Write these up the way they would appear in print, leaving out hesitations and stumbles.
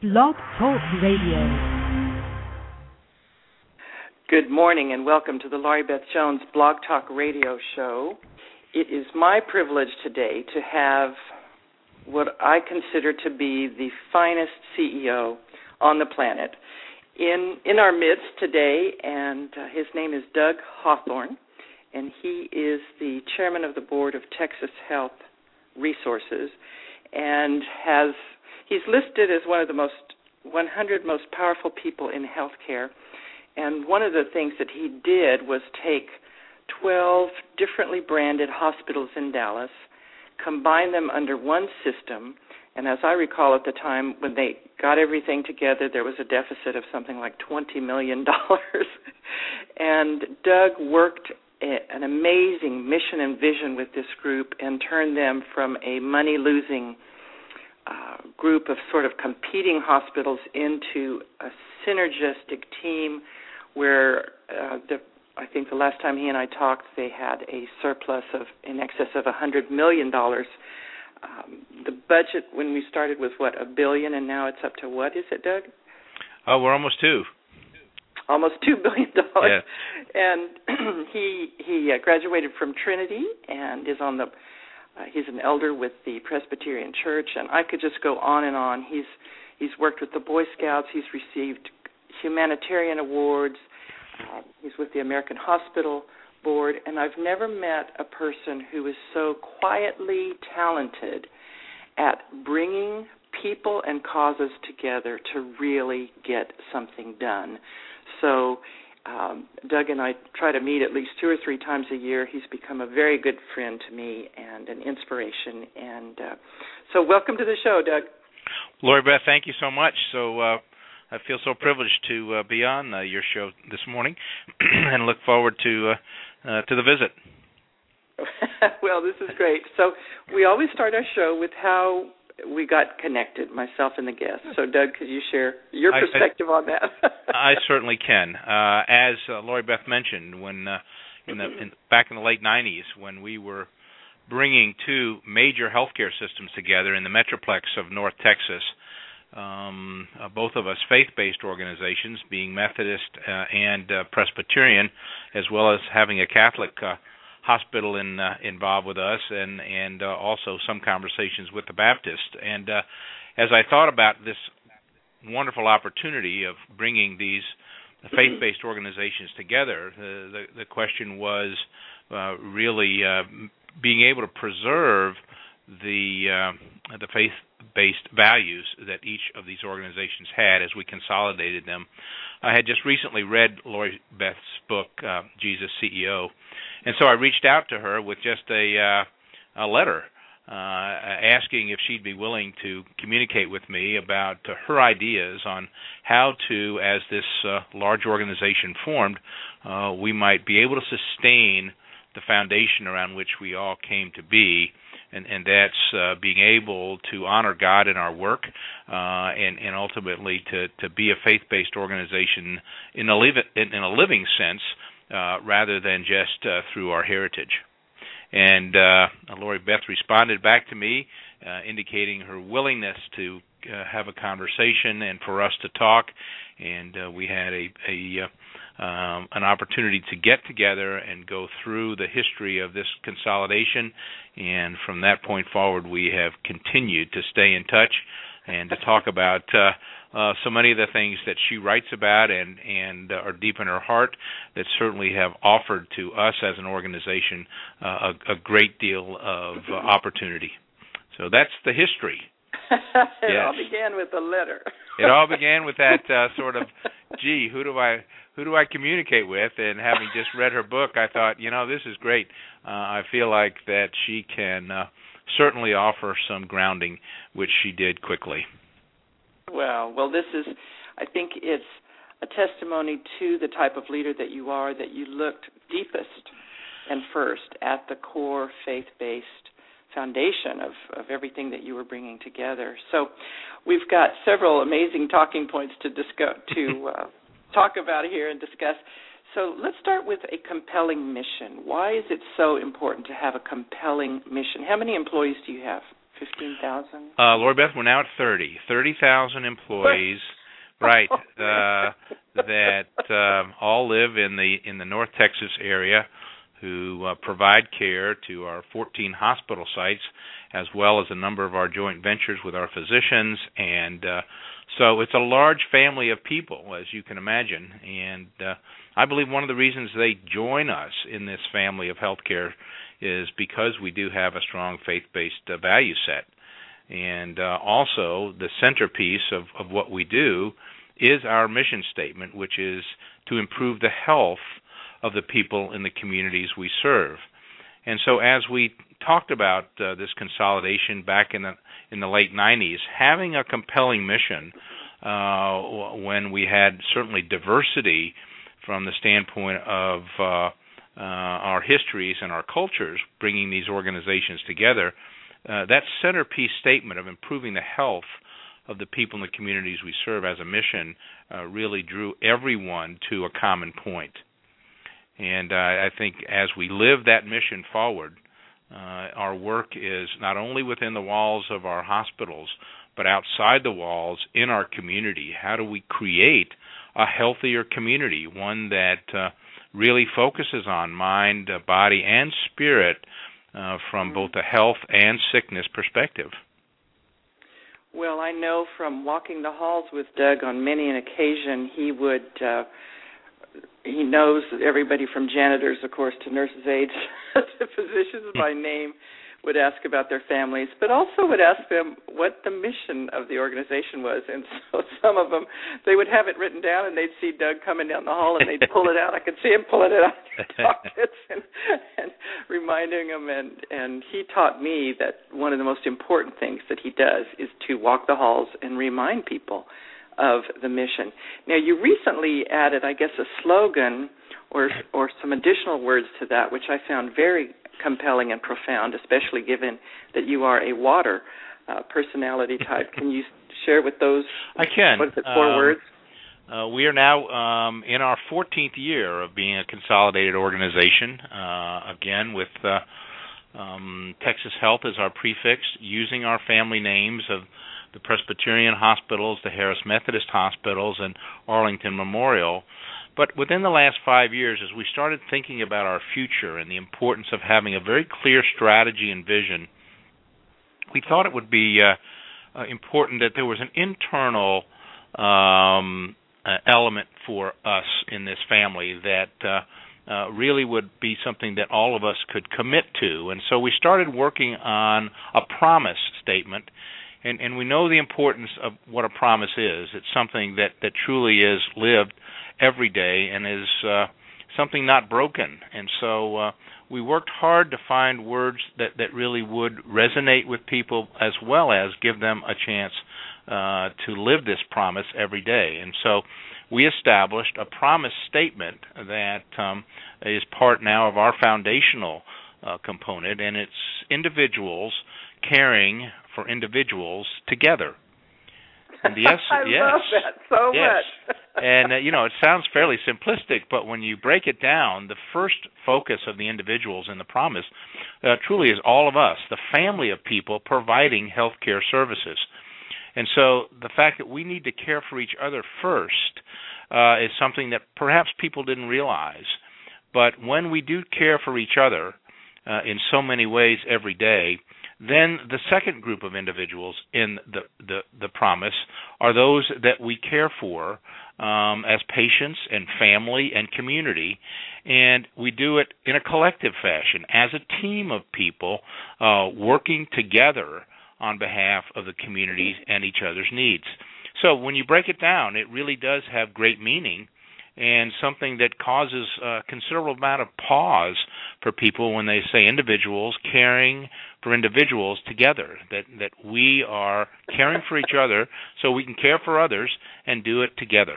Blog Talk Radio. Good morning and welcome to the Laurie Beth Jones Blog Talk Radio show. It is my privilege today to have what I consider to be the finest CEO on the planet in our midst today, and his name is Doug Hawthorne, and he is the chairman of the board of Texas Health Resources, and he's listed as one of the 100 most powerful people in healthcare. And one of the things that he did was take 12 differently branded hospitals in Dallas, combine them under one system, and as I recall at the time when they got everything together, there was a deficit of something like $20 million. And Doug worked an amazing mission and vision with this group and turned them from a money-losing group of sort of competing hospitals into a synergistic team where I think the last time he and I talked, they had a surplus of in excess of $100 million. The budget when we started was, $1 billion, and now it's up to what is it, Doug? Oh, we're almost $2. Almost $2 billion. Yeah. And he graduated from Trinity and is on he's an elder with the Presbyterian Church, and I could just go on and on. He's worked with the Boy Scouts. He's received humanitarian awards. He's with the American Hospital Board, and I've never met a person who is so quietly talented at bringing people and causes together to really get something done. So Doug and I try to meet at least 2 or 3 times a year. He's become a very good friend to me and an inspiration. And so welcome to the show, Doug. Laurie Beth, thank you so much. So I feel so privileged to be on your show this morning and look forward to the visit. Well, this is great. So we always start our show with how we got connected, myself and the guests. So, Doug, could you share your perspective on that? I certainly can. As Laurie Beth mentioned, when back in the late 90s, when we were bringing 2 major healthcare systems together in the Metroplex of North Texas, both of us faith-based organizations, being Methodist and Presbyterian, as well as having a Catholic hospital involved with us, and also some conversations with the Baptist. And as I thought about this wonderful opportunity of bringing these faith-based organizations together, the question was really being able to preserve the faith-based values that each of these organizations had as we consolidated them. I had just recently read Laurie Beth's book, Jesus CEO, and so I reached out to her with just a letter asking if she'd be willing to communicate with me about her ideas on how to, as this large organization formed, we might be able to sustain the foundation around which we all came to be, and that's being able to honor God in our work and ultimately to be a faith-based organization in a living sense rather than just through our heritage. And Laurie Beth responded back to me indicating her willingness to have a conversation and for us to talk, and we had an opportunity to get together and go through the history of this consolidation, and from that point forward we have continued to stay in touch and to talk about so many of the things that she writes about and are deep in her heart that certainly have offered to us as an organization a great deal of opportunity. So that's the history. It all began with a letter. It all began with that sort of, gee, who do I communicate with? And having just read her book, I thought, this is great. I feel like that she can certainly offer some grounding, which she did quickly. Well, this is, I think it's a testimony to the type of leader that you are, that you looked deepest and first at the core faith-based foundation of everything that you were bringing together. So we've got several amazing talking points to talk about here and discuss. So let's start with a compelling mission. Why is it so important to have a compelling mission? How many employees do you have? 15,000? Lori Beth, we're now at 30,000 employees, right, that all live in the North Texas area, who provide care to our 14 hospital sites, as well as a number of our joint ventures with our physicians. And so it's a large family of people, as you can imagine. And I believe one of the reasons they join us in this family of healthcare is because we do have a strong faith-based value set. And also the centerpiece of what we do is our mission statement, which is to improve the health of the people in the communities we serve. And so as we talked about this consolidation back in the late 90s, having a compelling mission when we had certainly diversity from the standpoint of our histories and our cultures, bringing these organizations together, that centerpiece statement of improving the health of the people in the communities we serve as a mission really drew everyone to a common point. And I think as we live that mission forward, our work is not only within the walls of our hospitals, but outside the walls in our community. How do we create a healthier community, one that really focuses on mind, body, and spirit from both a health and sickness perspective? Well, I know from walking the halls with Doug on many an occasion, he knows everybody from janitors, of course, to nurses' aides, to physicians by name, would ask about their families, but also would ask them what the mission of the organization was. And so some of them, they would have it written down, and they'd see Doug coming down the hall, and they'd pull it out. I could see him pulling it out in his pockets and reminding them. And he taught me that one of the most important things that he does is to walk the halls and remind people of the mission. Now, you recently added, I guess, a slogan or some additional words to that, which I found very compelling and profound, especially given that you are a water personality type. Can you share with those? I can. What is it, 4 words? We are now in our 14th year of being a consolidated organization, again with Texas Health as our prefix, using our family names of the Presbyterian Hospitals, the Harris Methodist Hospitals, and Arlington Memorial. But within the last 5 years, as we started thinking about our future and the importance of having a very clear strategy and vision, we thought it would be important that there was an internal element for us in this family that really would be something that all of us could commit to. And so we started working on a promise statement. And we know the importance of what a promise is. It's something that truly is lived every day and is something not broken. And so we worked hard to find words that really would resonate with people, as well as give them a chance to live this promise every day. And so we established a promise statement that is part now of our foundational component, and it's individuals caring for individuals together. And the I love that so much. And, it sounds fairly simplistic, but when you break it down, the first focus of the individuals in the promise truly is all of us, the family of people providing health care services. And so the fact that we need to care for each other first is something that perhaps people didn't realize. But when we do care for each other in so many ways every day, then the second group of individuals in the promise are those that we care for as patients and family and community, and we do it in a collective fashion as a team of people working together on behalf of the community and each other's needs. So when you break it down, it really does have great meaning and something that causes a considerable amount of pause for people when they say individuals caring for individuals together, that we are caring for each other so we can care for others and do it together.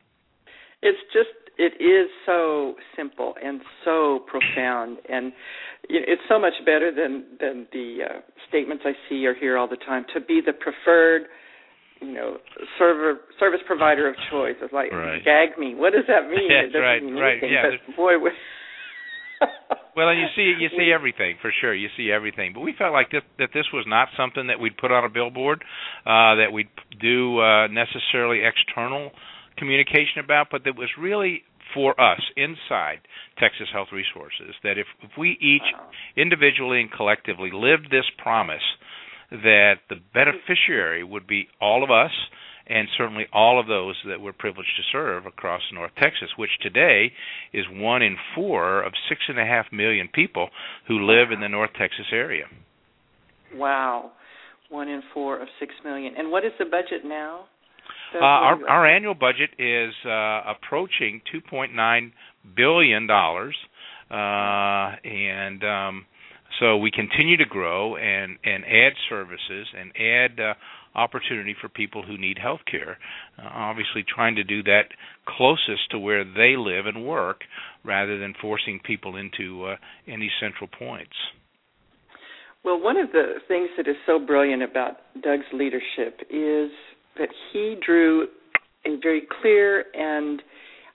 It is so simple and so profound, and it's so much better than the statements I see or hear all the time, to be the preferred service provider of choice. It's like, right. Gag me. What does that mean? That's right. Mean anything, Yeah. but boy, Well, and you see everything for sure. You see everything, but we felt like that this was not something that we'd put on a billboard, that we'd do necessarily external communication about, but that was really for us inside Texas Health Resources. That if we each individually and collectively lived this promise, that the beneficiary would be all of us, and certainly all of those that we're privileged to serve across North Texas, which today is 1 in 4 of 6.5 million people who live in the North Texas area. Wow, 1 in 4 of 6 million. And what is the budget now? Our annual budget is approaching $2.9 billion, so we continue to grow and add services and add opportunity for people who need health care, obviously trying to do that closest to where they live and work rather than forcing people into any central points. Well, one of the things that is so brilliant about Doug's leadership is that he drew a very clear and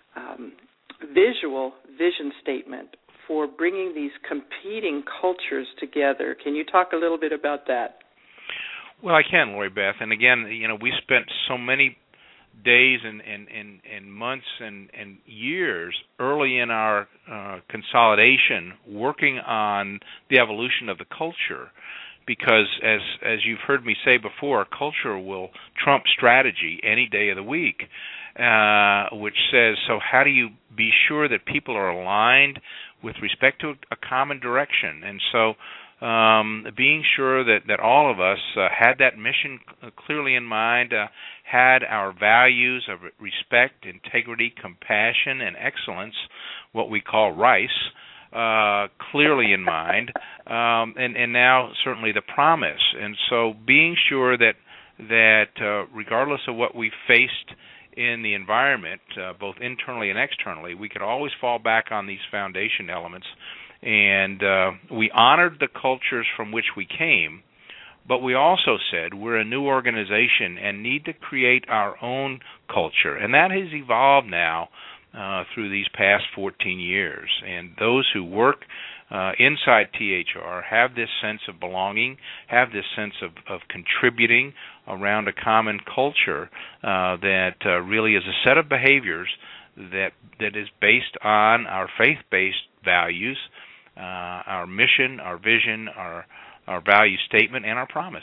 visual vision statement for bringing these competing cultures together. Can you talk a little bit about that? Well, I can, Lori Beth. And again, we spent so many days and months and years early in our consolidation working on the evolution of the culture, because as you've heard me say before, culture will trump strategy any day of the week, which says, so how do you be sure that people are aligned with respect to a common direction? And so being sure that all of us had that mission clearly in mind, had our values of respect, integrity, compassion, and excellence, what we call RICE, clearly in mind, and now certainly the promise. And so being sure that regardless of what we faced in the environment, both internally and externally, we could always fall back on these foundation elements. And we honored the cultures from which we came, but we also said we're a new organization and need to create our own culture. And that has evolved now through these past 14 years. And those who work inside THR have this sense of belonging, have this sense of contributing around a common culture that really is a set of behaviors that is based on our faith-based values, our mission, our vision, our value statement, and our promise.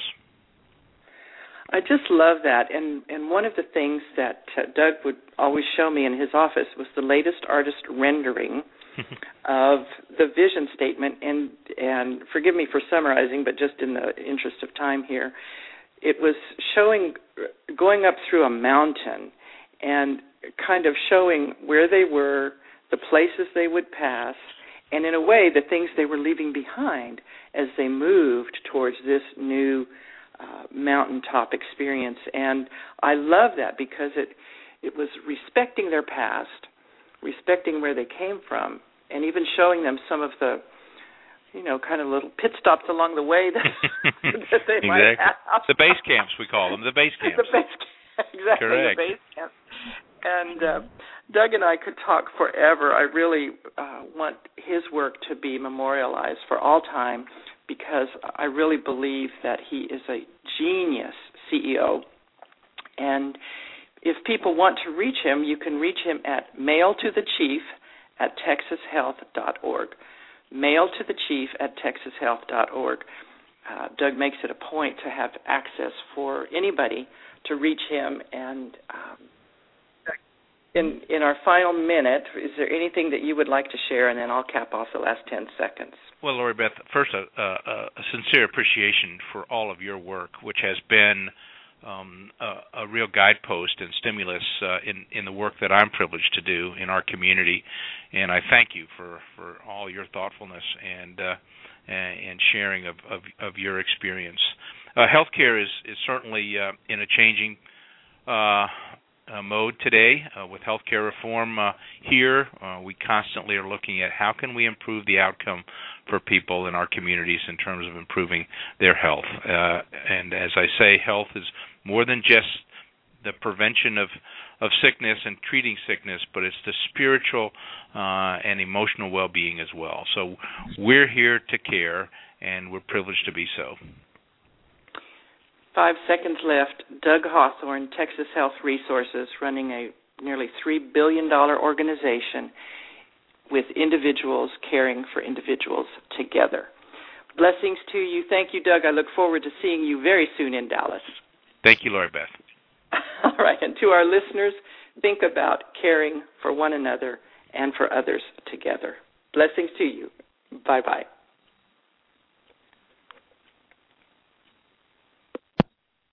I just love that. And one of the things that Doug would always show me in his office was the latest artist rendering of the vision statement. And forgive me for summarizing, but just in the interest of time here, it was going up through a mountain and kind of showing where they were, the places they would pass, and in a way the things they were leaving behind as they moved towards this new mountaintop experience. And I love that because it was respecting their past, respecting where they came from, and even showing them some of the kind of little pit stops along the way that they might have. The base camps, we call them, the base camps. Exactly, correct. The base camps. And Doug and I could talk forever. I really want his work to be memorialized for all time because I really believe that he is a genius CEO. And if people want to reach him, you can reach him at mailtothechief@texashealth.org. mailtothechief@texashealth.org. Doug makes it a point to have access for anybody to reach him. And in our final minute, is there anything that you would like to share? And then I'll cap off the last 10 seconds. Well, Lori Beth, first, a sincere appreciation for all of your work, which has been a real guidepost and stimulus in the work that I'm privileged to do in our community. And I thank you for all your thoughtfulness and sharing of your experience. Healthcare is certainly in a changing mode today. With healthcare reform here, we constantly are looking at how can we improve the outcome for people in our communities in terms of improving their health. And as I say, health is more than just the prevention of sickness and treating sickness, but it's the spiritual and emotional well-being as well. So we're here to care, and we're privileged to be so. 5 seconds left. Doug Hawthorne, Texas Health Resources, running a nearly $3 billion organization with individuals caring for individuals together. Blessings to you. Thank you, Doug. I look forward to seeing you very soon in Dallas. Thank you, Lori Beth. All right. And to our listeners, think about caring for one another and for others together. Blessings to you. Bye-bye.